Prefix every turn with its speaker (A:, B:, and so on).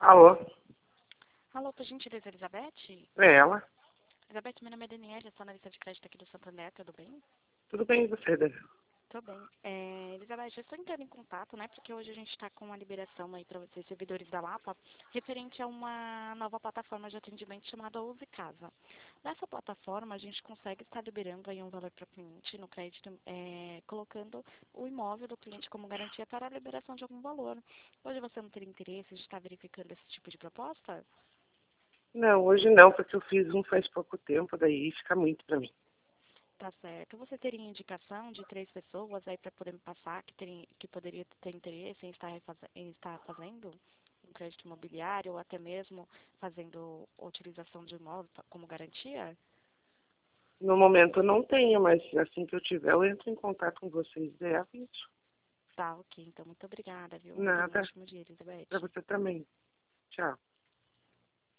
A: Alô?
B: Alô, por gentileza, Elizabeth?
A: É ela?
B: Elizabeth, meu nome é Daniela, sou analista de crédito aqui do Santander, tudo bem?
A: Tudo bem e você, Daniela?
B: Tô bem. Elizabeth, eu estou entrando em contato, né, porque hoje a gente está com uma liberação aí para vocês, servidores da Lapa, referente a uma nova plataforma de atendimento chamada Ouse Casa. Nessa plataforma, a gente consegue estar liberando aí um valor para o cliente no crédito, colocando o imóvel do cliente como garantia para a liberação de algum valor. Hoje você não teria interesse de estar verificando esse tipo de proposta?
A: Não, hoje não, porque eu fiz um faz pouco tempo, daí fica muito pra mim.
B: Tá certo. Você teria indicação de 3 pessoas aí para poder me passar que poderia ter interesse em estar fazendo um crédito imobiliário ou até mesmo fazendo utilização de imóvel como garantia?
A: No momento eu não tenho, mas assim que eu tiver, eu entro em contato com vocês. É, aviso.
B: Tá, ok. Então, muito obrigada, viu? Tenha um
A: Nada.
B: ótimo dia,
A: Pra
B: Elizabeth.
A: você também. Tchau.